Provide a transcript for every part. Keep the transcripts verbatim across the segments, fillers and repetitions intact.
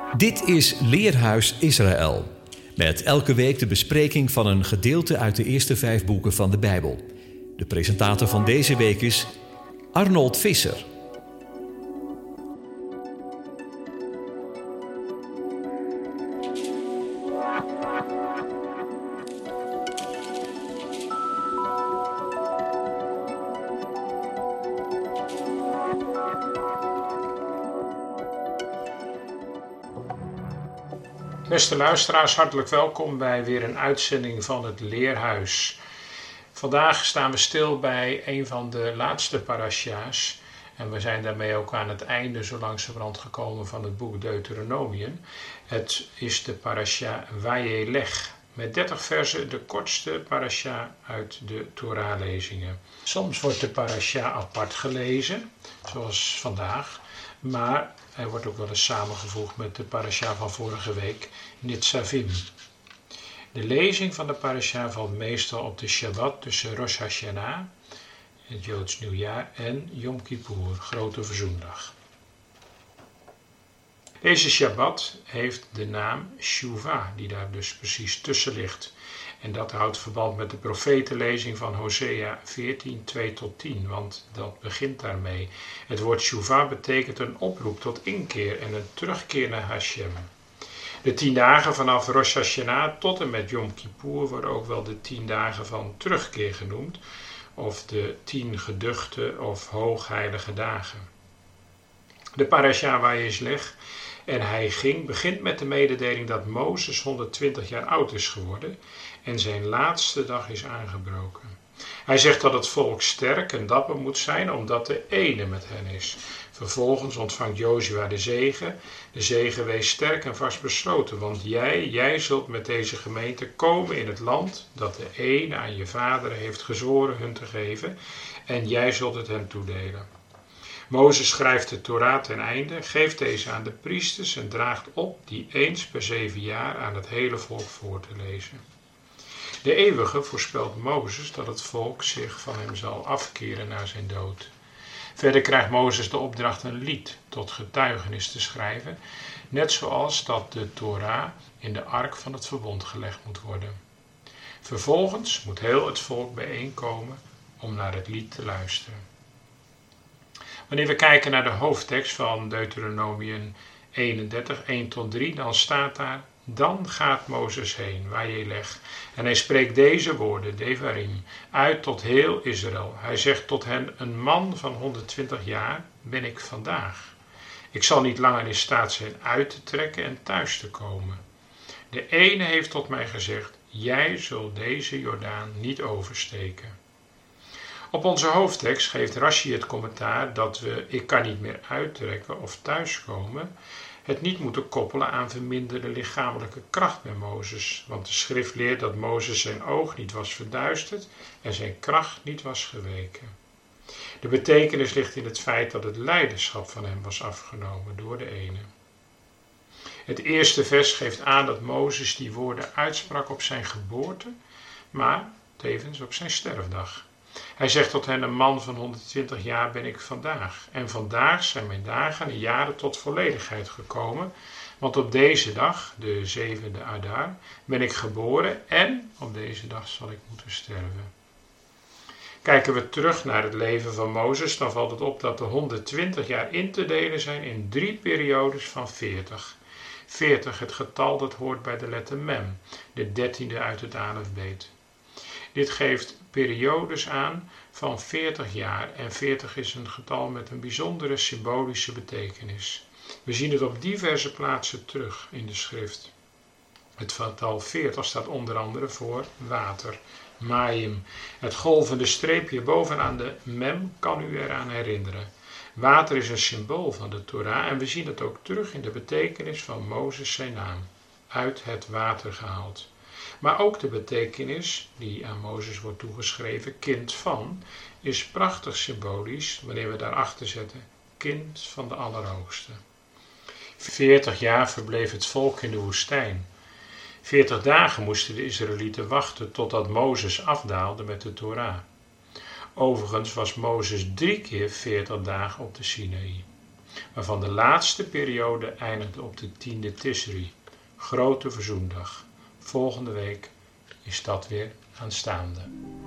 Dit is Leerhuis Israël. Met elke week de bespreking van een gedeelte uit de eerste vijf boeken van de Bijbel. De presentator van deze week is Arnold Visser. Beste luisteraars, hartelijk welkom bij weer een uitzending van het Leerhuis. Vandaag staan we stil bij een van de laatste parasha's. En we zijn daarmee ook aan het einde zo langzamerhand gekomen van het boek Deuteronomium. Het is de parasha Vayelech. Met dertig versen de kortste parasha uit de Torah-lezingen. Soms wordt de parasha apart gelezen, zoals vandaag. Maar hij wordt ook wel eens samengevoegd met de parasha van vorige week, Nitzavim. De lezing van de parasha valt meestal op de Shabbat tussen Rosh Hashanah, het Joods nieuwjaar, en Yom Kippur, Grote Verzoendag. Deze Shabbat heeft de naam Shuvah, die daar dus precies tussen ligt. En dat houdt verband met de profetenlezing van Hosea veertien, twee tot tien, want dat begint daarmee. Het woord Shuvah betekent een oproep tot inkeer en een terugkeer naar Hashem. De tien dagen vanaf Rosh Hashanah tot en met Yom Kippur worden ook wel de tien dagen van terugkeer genoemd, of de tien geduchte of hoogheilige dagen. De parasha Vayelech en hij ging begint met de mededeling dat Mozes honderdtwintig jaar oud is geworden en zijn laatste dag is aangebroken. Hij zegt dat het volk sterk en dapper moet zijn omdat de ene met hen is. Vervolgens ontvangt Jozua de zegen. De zegen wees sterk en vastbesloten, want jij, jij zult met deze gemeente komen in het land dat de ene aan je vaderen heeft gezworen hun te geven en jij zult het hen toedelen. Mozes schrijft de Torah ten einde, geeft deze aan de priesters en draagt op die eens per zeven jaar aan het hele volk voor te lezen. De Eeuwige voorspelt Mozes dat het volk zich van hem zal afkeren na zijn dood. Verder krijgt Mozes de opdracht een lied tot getuigenis te schrijven, net zoals dat de Torah in de ark van het verbond gelegd moet worden. Vervolgens moet heel het volk bijeenkomen om naar het lied te luisteren. Wanneer we kijken naar de hoofdtekst van Deuteronomium eenendertig, één tot drie, dan staat daar: Dan gaat Mozes heen, Vayelech, en hij spreekt deze woorden, Devarim, uit tot heel Israël. Hij zegt tot hen: Een man van honderdtwintig jaar ben ik vandaag. Ik zal niet langer in staat zijn uit te trekken en thuis te komen. De ene heeft tot mij gezegd: Jij zult deze Jordaan niet oversteken. Op onze hoofdtekst geeft Rashi het commentaar dat we ik kan niet meer uittrekken of thuiskomen het niet moeten koppelen aan verminderde lichamelijke kracht bij Mozes, want de schrift leert dat Mozes zijn oog niet was verduisterd en zijn kracht niet was geweken. De betekenis ligt in het feit dat het leiderschap van hem was afgenomen door de ene. Het eerste vers geeft aan dat Mozes die woorden uitsprak op zijn geboorte, maar tevens op zijn sterfdag. Hij zegt tot hen: Een man van honderdtwintig jaar ben ik vandaag. En vandaag zijn mijn dagen en jaren tot volledigheid gekomen. Want op deze dag, de zevende Adar, ben ik geboren en op deze dag zal ik moeten sterven. Kijken we terug naar het leven van Mozes, dan valt het op dat de honderdtwintig jaar in te delen zijn in drie periodes van veertig. veertig, het getal dat hoort bij de letter Mem, de dertiende uit het alfabet. Dit geeft periodes aan van veertig jaar en veertig is een getal met een bijzondere symbolische betekenis. We zien het op diverse plaatsen terug in de schrift. Het getal veertig staat onder andere voor water, Mayim. Het golvende streepje bovenaan de mem kan u eraan herinneren. Water is een symbool van de Torah en we zien het ook terug in de betekenis van Mozes zijn naam, uit het water gehaald. Maar ook de betekenis die aan Mozes wordt toegeschreven, kind van, is prachtig symbolisch wanneer we daarachter zetten, kind van de Allerhoogste. Veertig jaar verbleef het volk in de woestijn. Veertig dagen moesten de Israëlieten wachten totdat Mozes afdaalde met de Torah. Overigens was Mozes drie keer veertig dagen op de Sinaï. waarvan de laatste periode eindigt op de tiende Tisri, grote verzoendag. Volgende week is dat weer aanstaande.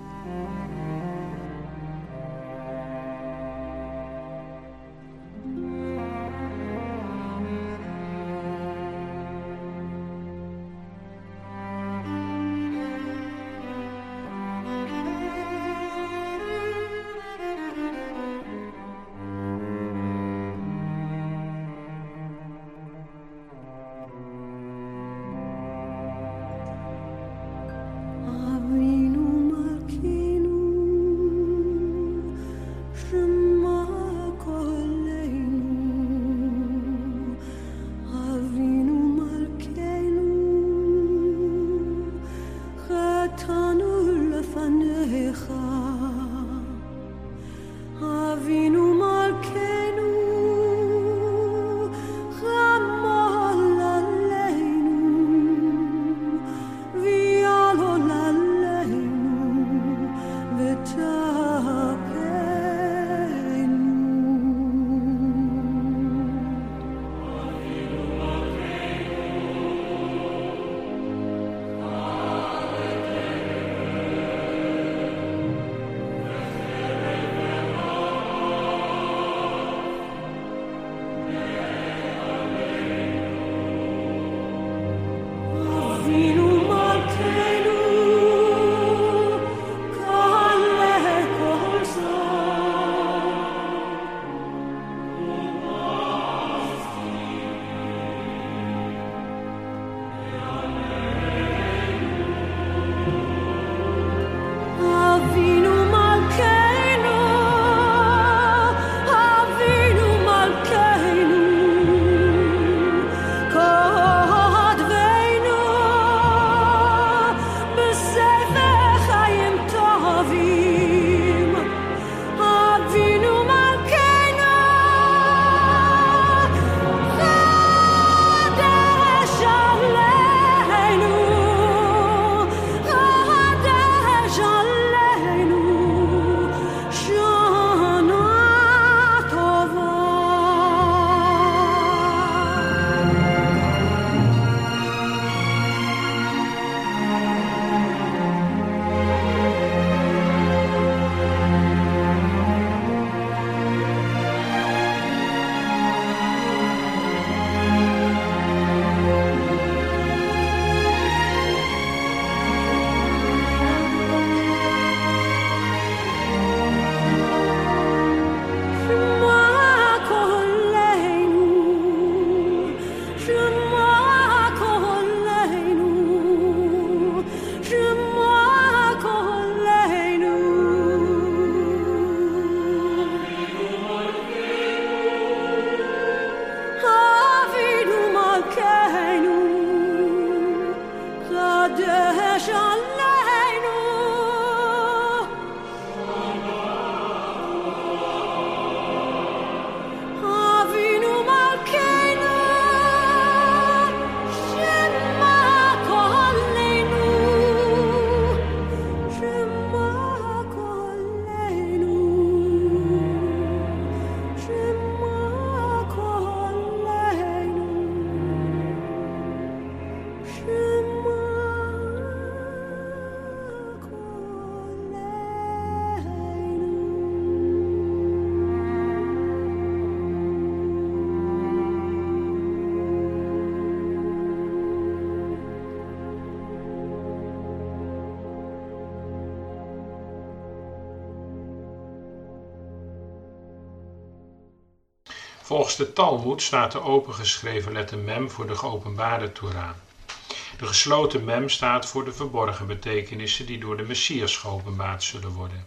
Volgens de Talmoed staat de opengeschreven letter mem voor de geopenbaarde Torah. De gesloten mem staat voor de verborgen betekenissen die door de Messias geopenbaard zullen worden.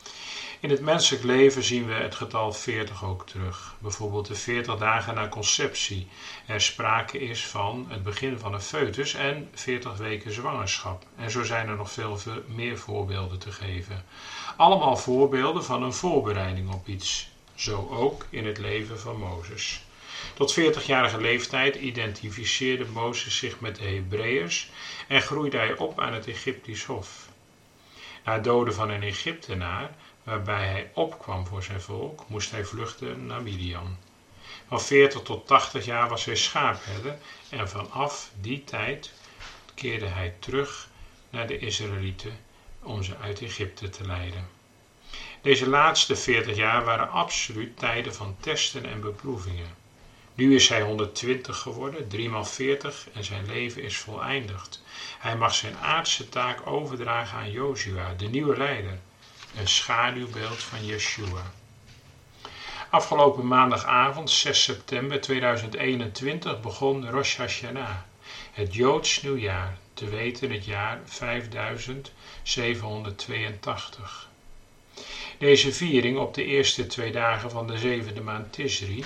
In het menselijk leven zien we het getal veertig ook terug. Bijvoorbeeld de veertig dagen na conceptie. Er sprake is van het begin van een foetus en veertig weken zwangerschap. En zo zijn er nog veel meer voorbeelden te geven. Allemaal voorbeelden van een voorbereiding op iets. Zo ook in het leven van Mozes. Tot veertigjarige leeftijd identificeerde Mozes zich met de Hebreeërs en groeide hij op aan het Egyptisch hof. Na het doden van een Egyptenaar, waarbij hij opkwam voor zijn volk, moest hij vluchten naar Midian. Van veertig tot tachtig jaar was hij schaapherder en vanaf die tijd keerde hij terug naar de Israëlieten om ze uit Egypte te leiden. Deze laatste veertig jaar waren absoluut tijden van testen en beproevingen. Nu is hij honderdtwintig geworden, driemaal veertig en zijn leven is voleindigd. Hij mag zijn aardse taak overdragen aan Jozua, de nieuwe leider, een schaduwbeeld van Yeshua. Afgelopen maandagavond, zes september tweeduizend eenentwintig, begon Rosh Hashanah, het Joods nieuwjaar, te weten het jaar vijfduizend zevenhonderdtweeëntachtig. Deze viering op de eerste twee dagen van de zevende maand Tisri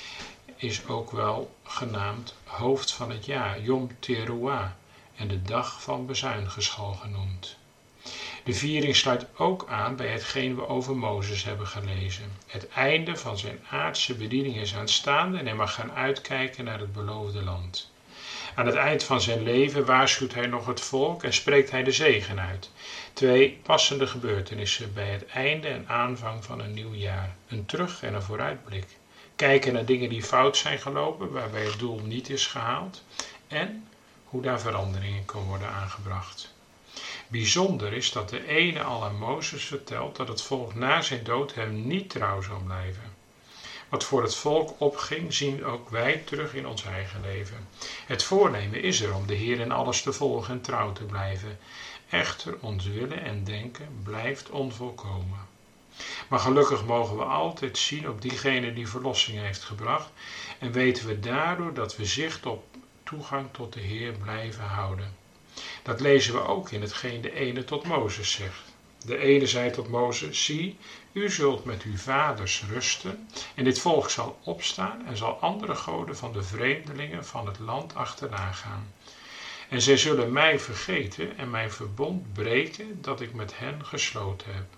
is ook wel genaamd hoofd van het jaar, Yom Teruah, en de dag van bezuingeschal genoemd. De viering sluit ook aan bij hetgeen we over Mozes hebben gelezen. Het einde van zijn aardse bediening is aanstaande en hij mag gaan uitkijken naar het beloofde land. Aan het eind van zijn leven waarschuwt hij nog het volk en spreekt hij de zegen uit. Twee passende gebeurtenissen bij het einde en aanvang van een nieuw jaar. Een terug- en een vooruitblik. Kijken naar dingen die fout zijn gelopen, waarbij het doel niet is gehaald. En hoe daar veranderingen kan worden aangebracht. Bijzonder is dat de ene al aan Mozes vertelt dat het volk na zijn dood hem niet trouw zou blijven. Wat voor het volk opging, zien ook wij terug in ons eigen leven. Het voornemen is er om de Heer in alles te volgen en trouw te blijven. Echter, ons willen en denken blijft onvolkomen. Maar gelukkig mogen we altijd zien op diegene die verlossing heeft gebracht en weten we daardoor dat we zicht op toegang tot de Heer blijven houden. Dat lezen we ook in hetgeen de ene tot Mozes zegt. De ene zei tot Mozes, zie, u zult met uw vaders rusten en dit volk zal opstaan en zal andere goden van de vreemdelingen van het land achterna gaan. En zij zullen mij vergeten en mijn verbond breken dat ik met hen gesloten heb.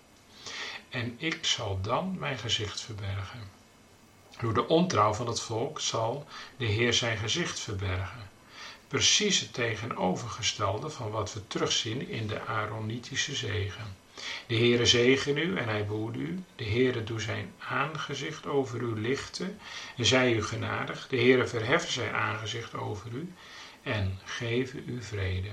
En ik zal dan mijn gezicht verbergen. Door de ontrouw van het volk zal de Heer zijn gezicht verbergen. Precies het tegenovergestelde van wat we terugzien in de Aaronitische zegen. De Heere zegen u en hij behoede u. De Heere doe zijn aangezicht over u lichten en zij u genadig. De Heere verheft zijn aangezicht over u en geven u vrede.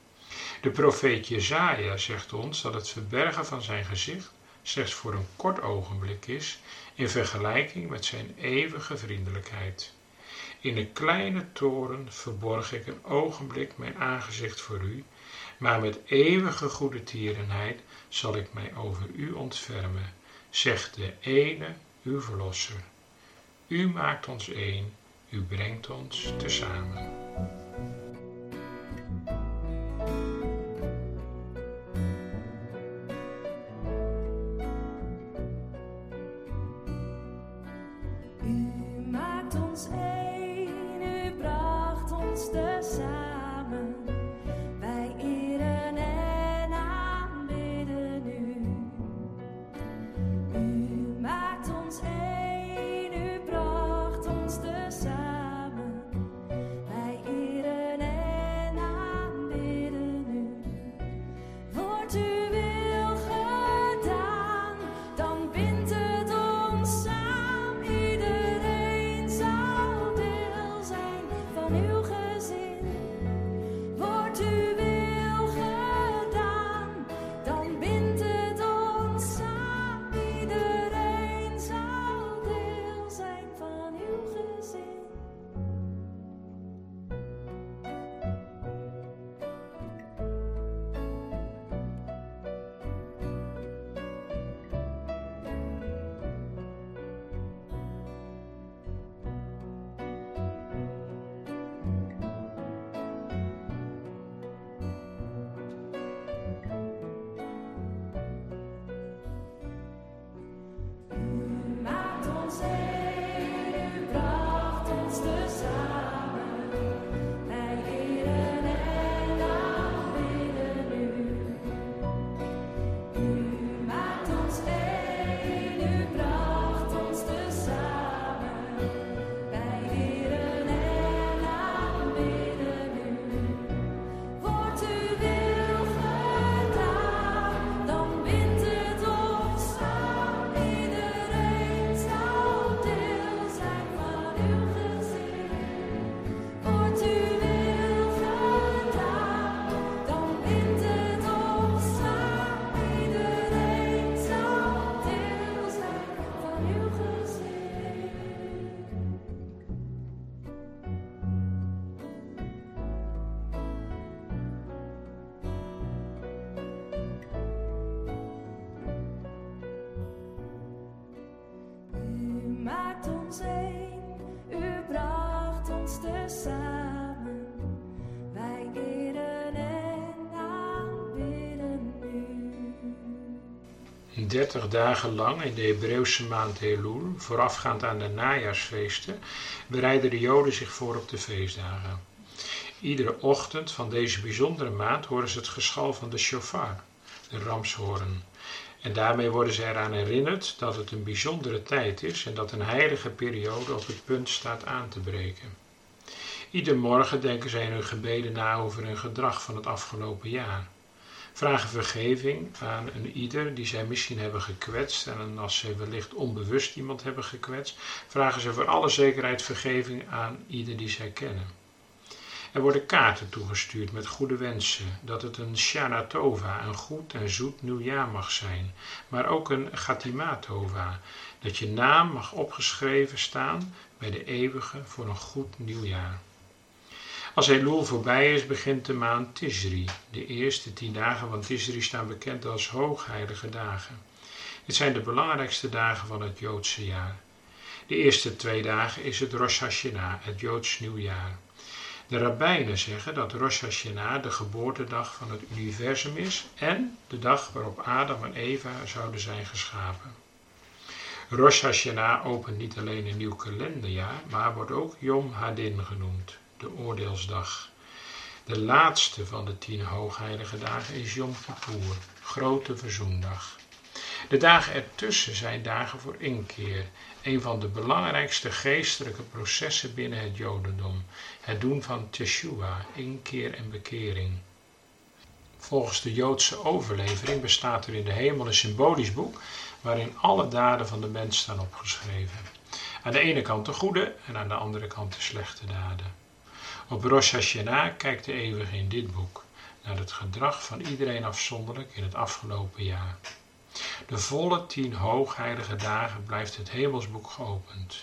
De profeet Jesaja zegt ons dat het verbergen van zijn gezicht slechts voor een kort ogenblik is in vergelijking met zijn eeuwige vriendelijkheid. In een kleine toren verborg ik een ogenblik mijn aangezicht voor u, maar met eeuwige goede tierenheid zal ik mij over u ontfermen, zegt de ene, uw verlosser. U maakt ons één, u brengt ons tezamen. U maakt ons één, u bracht ons tezamen. Wij eren en aanbidden u. U maakt ons één, u bracht ons tezamen. Wij eren en aanbidden u. Wordt uw wil gedaan, dan bindt het ons samen. Iedereen zal deel zijn van uw gezin. Wordt uw wil gedaan, dan bindt het ons samen. Iedereen zal deel zijn van uw gezin. tezamen. Wij eren en aanbidden u. Dertig dagen lang in de Hebreeuwse maand Elul, voorafgaand aan de najaarsfeesten, bereiden de Joden zich voor op de feestdagen. Iedere ochtend van deze bijzondere maand horen ze het geschal van de shofar, de ramshoorn. En daarmee worden ze eraan herinnerd dat het een bijzondere tijd is en dat een heilige periode op het punt staat aan te breken. Ieder morgen denken zij in hun gebeden na over hun gedrag van het afgelopen jaar. Vragen vergeving aan een ieder die zij misschien hebben gekwetst en als ze wellicht onbewust iemand hebben gekwetst, vragen ze voor alle zekerheid vergeving aan ieder die zij kennen. Er worden kaarten toegestuurd met goede wensen, dat het een Shana Tova, een goed en zoet nieuwjaar mag zijn, maar ook een Chatima Tova, dat je naam mag opgeschreven staan bij de eeuwige voor een goed nieuwjaar. Als Elul voorbij is, begint de maand Tishri. De eerste tien dagen van Tishri staan bekend als hoogheilige dagen. Dit zijn de belangrijkste dagen van het Joodse jaar. De eerste twee dagen is het Rosh Hashanah, het Joods nieuwjaar. De rabbijnen zeggen dat Rosh Hashanah de geboortedag van het universum is en de dag waarop Adam en Eva zouden zijn geschapen. Rosh Hashanah opent niet alleen een nieuw kalenderjaar, maar wordt ook Yom Hadin genoemd, de oordeelsdag. De laatste van de tien hoogheilige dagen is Yom Kippur, grote verzoendag. De dagen ertussen zijn dagen voor inkeer, een van de belangrijkste geestelijke processen binnen het Jodendom, het doen van Teshuvah, inkeer en bekering. Volgens de Joodse overlevering bestaat er in de hemel een symbolisch boek waarin alle daden van de mens staan opgeschreven. Aan de ene kant de goede en aan de andere kant de slechte daden. Op Rosh Hashanah kijkt de Eeuwige in dit boek naar het gedrag van iedereen afzonderlijk in het afgelopen jaar. De volle tien hoogheilige dagen blijft het hemelsboek geopend.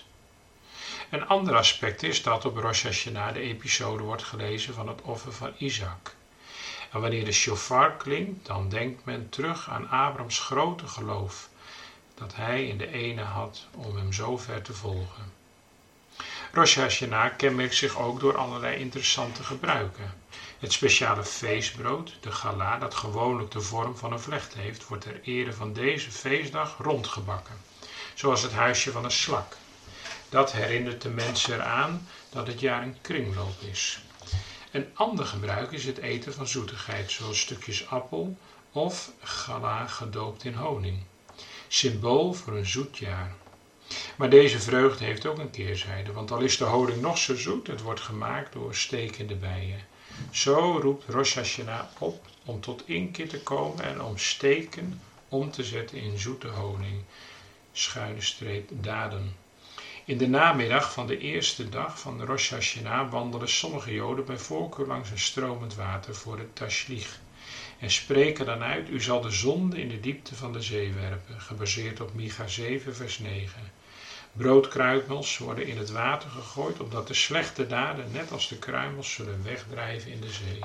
Een ander aspect is dat op Rosh Hashanah de episode wordt gelezen van het offer van Isaac. En wanneer de shofar klinkt, dan denkt men terug aan Abrahams grote geloof, dat hij in de ene had om hem zo ver te volgen. Rosh Hashanah kenmerkt zich ook door allerlei interessante gebruiken. Het speciale feestbrood, de challah, dat gewoonlijk de vorm van een vlecht heeft, wordt ter ere van deze feestdag rondgebakken, zoals het huisje van een slak. Dat herinnert de mensen eraan dat het jaar een kringloop is. Een ander gebruik is het eten van zoetigheid, zoals stukjes appel of challah gedoopt in honing. Symbool voor een zoet jaar. Maar deze vreugde heeft ook een keerzijde, want al is de honing nog zo zoet, het wordt gemaakt door stekende bijen. Zo roept Rosh Hashanah op om tot inkeer te komen en om steken om te zetten in zoete honing, schuine streep daden. In de namiddag van de eerste dag van Rosh Hashanah wandelen sommige Joden bij voorkeur langs een stromend water voor het tashlich en spreken dan uit: u zal de zonde in de diepte van de zee werpen, gebaseerd op Micha zeven vers negen. Broodkruimels worden in het water gegooid, opdat de slechte daden, net als de kruimels, zullen wegdrijven in de zee.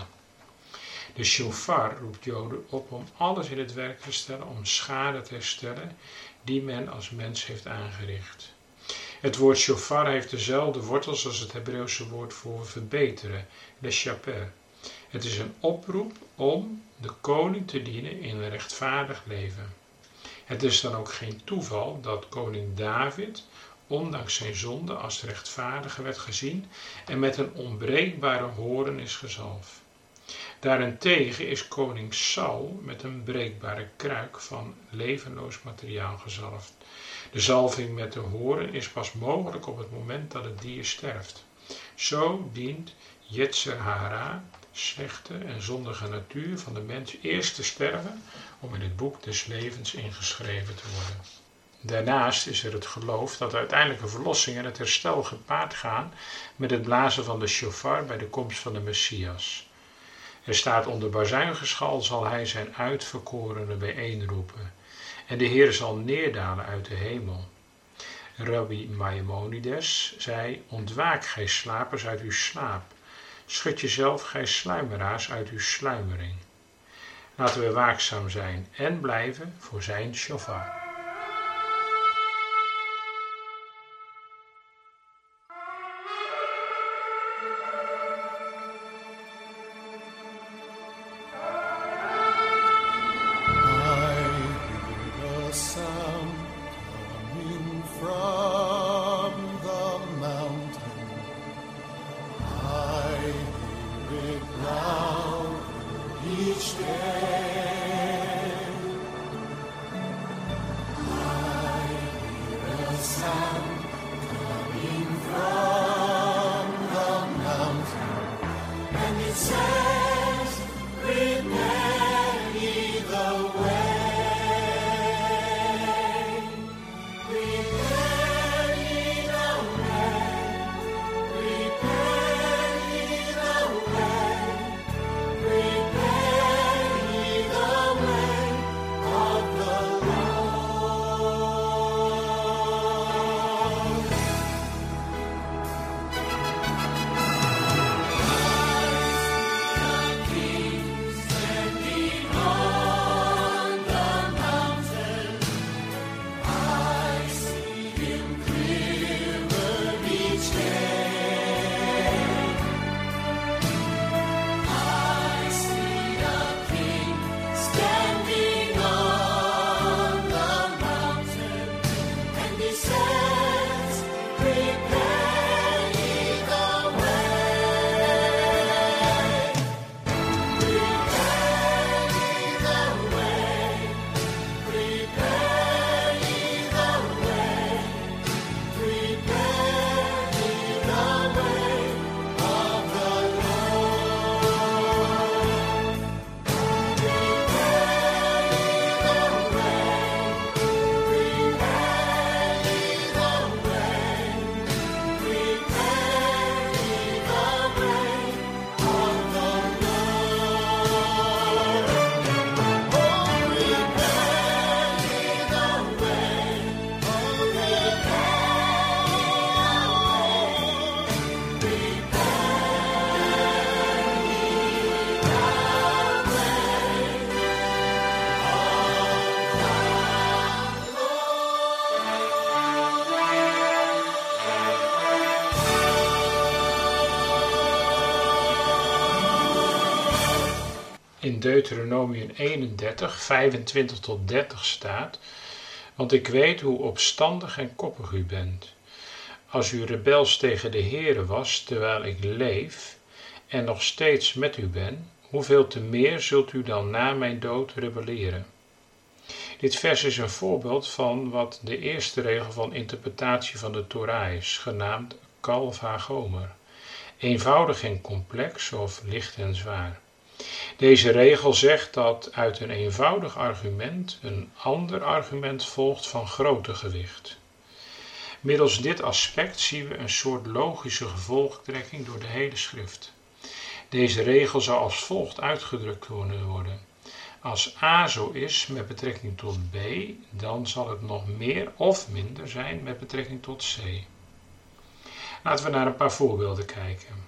De shofar roept Joden op om alles in het werk te stellen om schade te herstellen die men als mens heeft aangericht. Het woord shofar heeft dezelfde wortels als het Hebreeuwse woord voor verbeteren, leshaper. Het is een oproep om de koning te dienen in een rechtvaardig leven. Het is dan ook geen toeval dat koning David, ondanks zijn zonde, als rechtvaardige werd gezien en met een onbreekbare hoorn is gezalfd. Daarentegen is koning Saul met een breekbare kruik van levenloos materiaal gezalfd. De zalving met de hoorn is pas mogelijk op het moment dat het dier sterft. Zo dient Yetzer Hara, slechte en zondige natuur van de mens, eerst te sterven om in het boek des levens ingeschreven te worden. Daarnaast is er het geloof dat de uiteindelijke verlossing en het herstel gepaard gaan met het blazen van de shofar bij de komst van de Messias. Er staat: onder bazuingeschal zal hij zijn uitverkorenen bijeenroepen en de Heer zal neerdalen uit de hemel. Rabbi Maimonides zei: ontwaak gij slapers uit uw slaap, schud jezelf gij sluimeraars uit uw sluimering. Laten we waakzaam zijn en blijven voor zijn shofar. In Deuteronomium eenendertig, vijfentwintig tot dertig staat: want ik weet hoe opstandig en koppig u bent. Als u rebels tegen de Heere was, terwijl ik leef, en nog steeds met u ben, hoeveel te meer zult u dan na mijn dood rebelleren? Dit vers is een voorbeeld van wat de eerste regel van interpretatie van de Torah is, genaamd Kal vachomer. Eenvoudig en complex of licht en zwaar. Deze regel zegt dat uit een eenvoudig argument een ander argument volgt van groter gewicht. Middels dit aspect zien we een soort logische gevolgtrekking door de hele schrift. Deze regel zou als volgt uitgedrukt kunnen worden. Als A zo is met betrekking tot B, dan zal het nog meer of minder zijn met betrekking tot C. Laten we naar een paar voorbeelden kijken.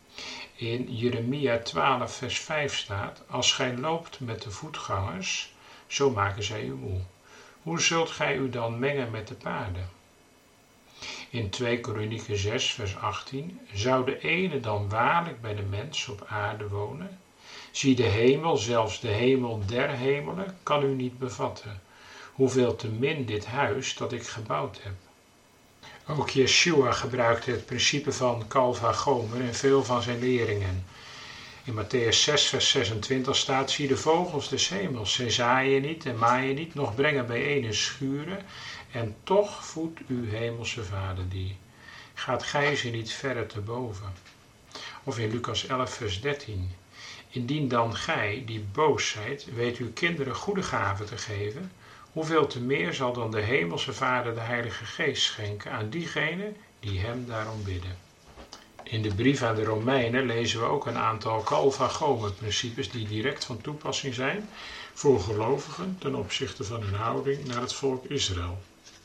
In Jeremia twaalf vers vijf staat: als gij loopt met de voetgangers, zo maken zij u moe. Hoe zult gij u dan mengen met de paarden? In twee Kronieken zes vers achttien: zou de ene dan waarlijk bij de mens op aarde wonen? Zie de hemel, zelfs de hemel der hemelen, kan u niet bevatten. Hoeveel te min dit huis dat ik gebouwd heb. Ook Yeshua gebruikte het principe van Kal vachomer in veel van zijn leringen. In Matthäus zes vers zesentwintig staat: zie de vogels des hemels, zij zaaien niet en maaien niet, nog brengen bijeen in schuren, en toch voedt uw hemelse vader die. Gaat gij ze niet verre te boven? Of in Lucas elf vers dertien: indien dan gij, die boos zijt, weet uw kinderen goede gaven te geven, hoeveel te meer zal dan de hemelse Vader de Heilige Geest schenken aan diegenen die hem daarom bidden. In de brief aan de Romeinen lezen we ook een aantal Kal vachomer principes die direct van toepassing zijn voor gelovigen ten opzichte van hun houding naar het volk Israël.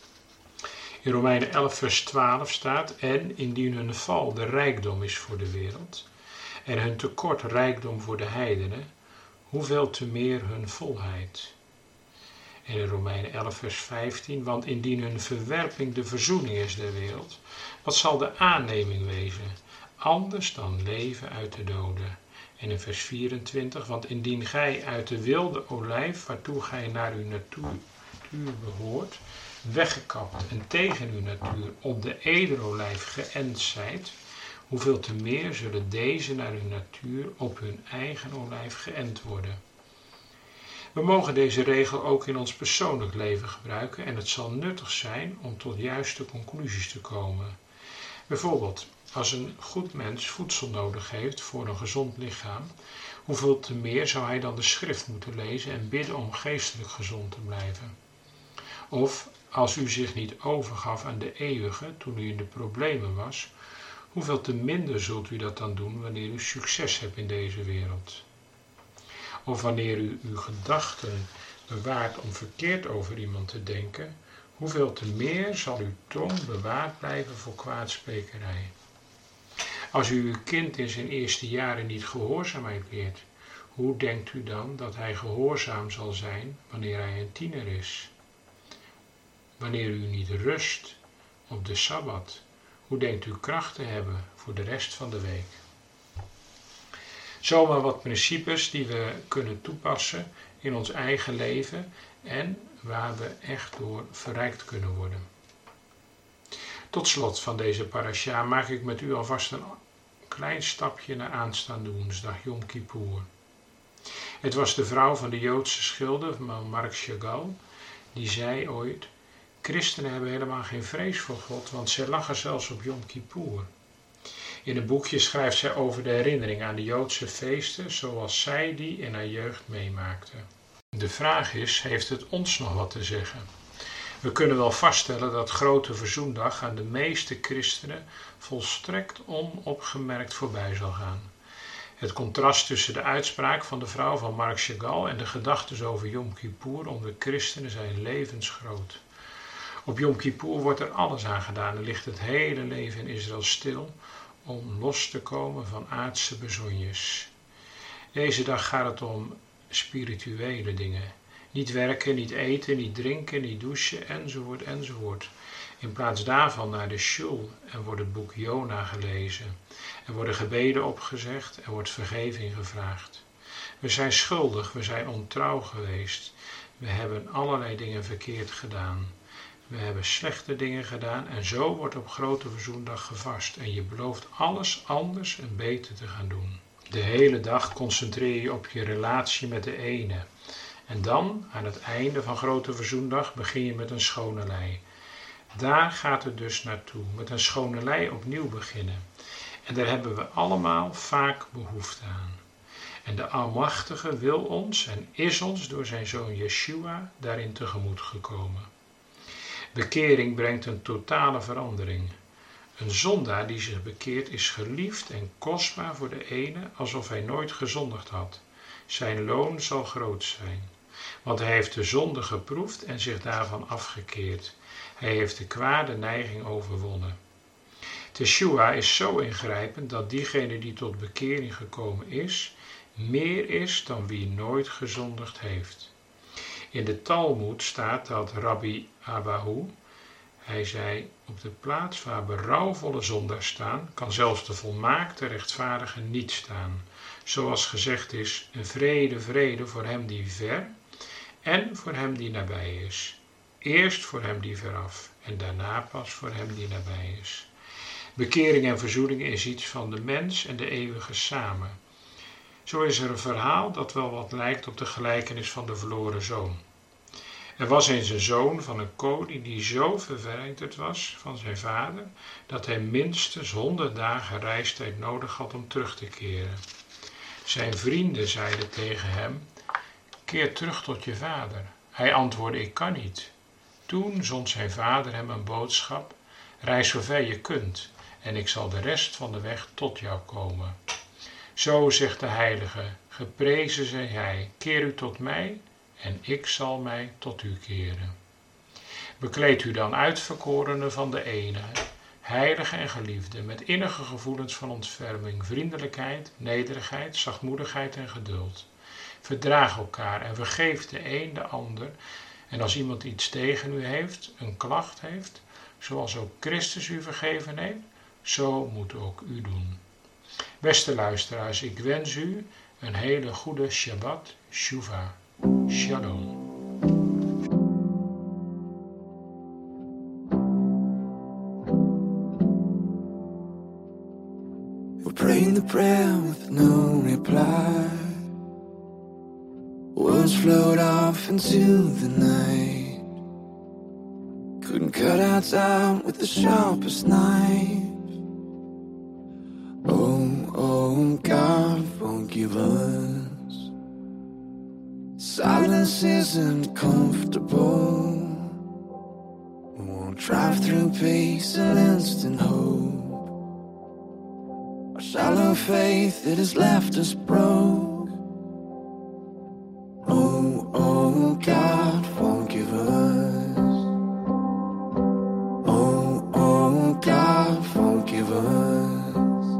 In Romeinen elf vers twaalf staat: en indien hun val de rijkdom is voor de wereld en hun tekort rijkdom voor de heidenen, hoeveel te meer hun volheid. En in Romeinen elf vers vijftien: want indien hun verwerping de verzoening is der wereld, wat zal de aanneming wezen? Anders dan leven uit de doden. En in vers vierentwintig: want indien gij uit de wilde olijf, waartoe gij naar uw natuur behoort, weggekapt en tegen uw natuur op de ederolijf geënt zijt, hoeveel te meer zullen deze naar hun natuur op hun eigen olijf geënt worden. We mogen deze regel ook in ons persoonlijk leven gebruiken en het zal nuttig zijn om tot juiste conclusies te komen. Bijvoorbeeld, als een goed mens voedsel nodig heeft voor een gezond lichaam, hoeveel te meer zou hij dan de schrift moeten lezen en bidden om geestelijk gezond te blijven? Of, als u zich niet overgaf aan de eeuwige toen u in de problemen was, hoeveel te minder zult u dat dan doen wanneer u succes hebt in deze wereld? Of wanneer u uw gedachten bewaart om verkeerd over iemand te denken, hoeveel te meer zal uw tong bewaard blijven voor kwaadsprekerij? Als u uw kind in zijn eerste jaren niet gehoorzaamheid leert, hoe denkt u dan dat hij gehoorzaam zal zijn wanneer hij een tiener is? Wanneer u niet rust op de Sabbat, hoe denkt u kracht te hebben voor de rest van de week? Zomaar wat principes die we kunnen toepassen in ons eigen leven en waar we echt door verrijkt kunnen worden. Tot slot van deze parasha maak ik met u alvast een klein stapje naar aanstaande woensdag, Yom Kippur. Het was de vrouw van de Joodse schilder, Marc Chagall, die zei ooit: christenen hebben helemaal geen vrees voor God, want zij lachen zelfs op Yom Kippur. In een boekje schrijft zij over de herinnering aan de Joodse feesten zoals zij die in haar jeugd meemaakte. De vraag is, heeft het ons nog wat te zeggen? We kunnen wel vaststellen dat Grote Verzoendag aan de meeste christenen volstrekt onopgemerkt voorbij zal gaan. Het contrast tussen de uitspraak van de vrouw van Marc Chagall en de gedachten over Yom Kippur onder christenen zijn levensgroot. Op Yom Kippur wordt er alles aan gedaan en ligt het hele leven in Israël stil om los te komen van aardse bezonjes. Deze dag gaat het om spirituele dingen. Niet werken, niet eten, niet drinken, niet douchen, enzovoort, enzovoort. In plaats daarvan naar de shul en wordt het boek Jona gelezen. Er worden gebeden opgezegd, er wordt vergeving gevraagd. We zijn schuldig, we zijn ontrouw geweest. We hebben allerlei dingen verkeerd gedaan. We hebben slechte dingen gedaan en zo wordt op Grote Verzoendag gevast. En je belooft alles anders en beter te gaan doen. De hele dag concentreer je op je relatie met de ene. En dan, aan het einde van Grote Verzoendag, begin je met een schone lei. Daar gaat het dus naartoe, met een schone lei opnieuw beginnen. En daar hebben we allemaal vaak behoefte aan. En de Almachtige wil ons en is ons door zijn zoon Yeshua daarin tegemoet gekomen. Bekering brengt een totale verandering. Een zondaar die zich bekeert is geliefd en kostbaar voor de ene alsof hij nooit gezondigd had. Zijn loon zal groot zijn, want hij heeft de zonde geproefd en zich daarvan afgekeerd. Hij heeft de kwade neiging overwonnen. Teshua is zo ingrijpend dat diegene die tot bekering gekomen is, meer is dan wie nooit gezondigd heeft. In de Talmud staat dat Rabbi Abahu, hij zei, op de plaats waar berouwvolle zondaars staan, kan zelfs de volmaakte rechtvaardige niet staan. Zoals gezegd is, een vrede, vrede voor hem die ver en voor hem die nabij is. Eerst voor hem die veraf en daarna pas voor hem die nabij is. Bekering en verzoening is iets van de mens en de eeuwige samen. Zo is er een verhaal dat wel wat lijkt op de gelijkenis van de verloren zoon. Er was eens een zoon van een koning die zo verwijderd was van zijn vader, dat hij minstens honderd dagen reistijd nodig had om terug te keren. Zijn vrienden zeiden tegen hem: keer terug tot je vader. Hij antwoordde: ik kan niet. Toen zond zijn vader hem een boodschap: reis zover je kunt en ik zal de rest van de weg tot jou komen. Zo zegt de heilige, geprezen zij hij, keer u tot mij en ik zal mij tot u keren. Bekleed u dan uitverkorene van de enige, heilige en geliefde, met innige gevoelens van ontferming, vriendelijkheid, nederigheid, zachtmoedigheid en geduld. Verdraag elkaar en vergeef de een de ander. En als iemand iets tegen u heeft, een klacht heeft, zoals ook Christus u vergeven heeft, zo moet ook u doen. Beste luisteraars, ik wens u een hele goede Shabbat Shuvah. Shalom. We're praying the prayer with no reply. Words float off into the night. Couldn't cut our time with the sharpest knife. Oh, oh, God, forgive us. Silence isn't comfortable. We won't drive through peace and instant hope. Our shallow faith, it has left us broke. Oh, oh, God, forgive us. Oh, oh, God, forgive us.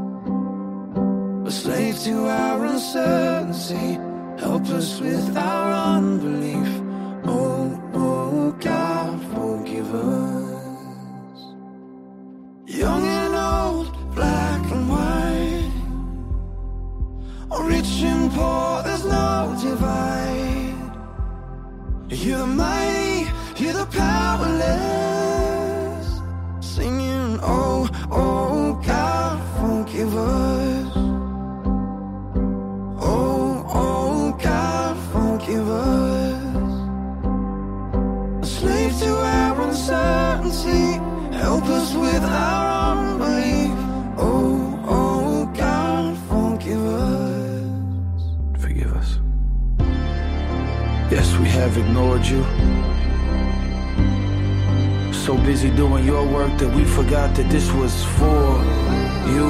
A slave to our uncertainty, help us with our unbelief. Oh, oh, God, forgive us. Young and old, black and white, or rich and poor, there's no divide. You're the mighty, you're the powerless, singing, oh, oh, God, forgive us. Oh, oh, God, forgive us. A slave to our uncertainty, help us with our unbelief. Oh, oh, God, forgive us. Forgive us. Yes, we have ignored you. So busy doing your work that we forgot that this was for you.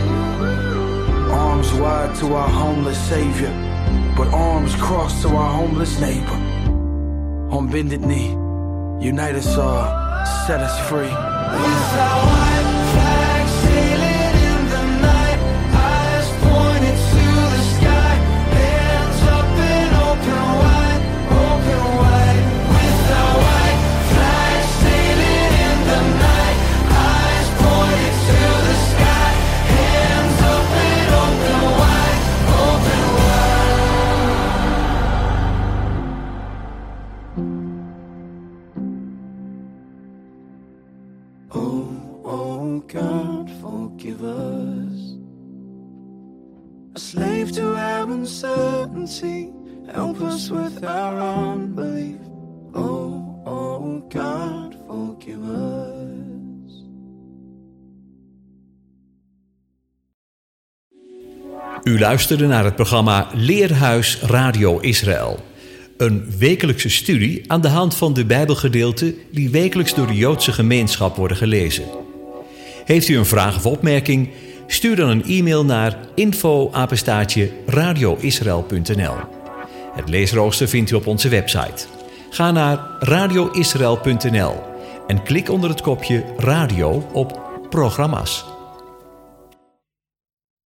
Arms wide to our homeless savior, but arms crossed to our homeless neighbor. On bended knee, unite us all, set us free. With our white flag sailing in the night, eyes pointed to the sky, hands up and open wide, open wide. With our white flag sailing in the night, eyes pointed to the sky, hands up and open wide, open wide. Oh, oh, God, forgive us. A slave to our uncertainty, help us with our unbelief. Oh, oh, God, forgive us. U luisterde naar het programma Leerhuis Radio Israël. Een wekelijkse studie aan de hand van de Bijbelgedeelten die wekelijks door de Joodse gemeenschap worden gelezen. Heeft u een vraag of opmerking? Stuur dan een e-mail naar info apenstaartje radioisrael punt n l. Het leesrooster vindt u op onze website. Ga naar radioisrael punt n l en klik onder het kopje radio op programma's.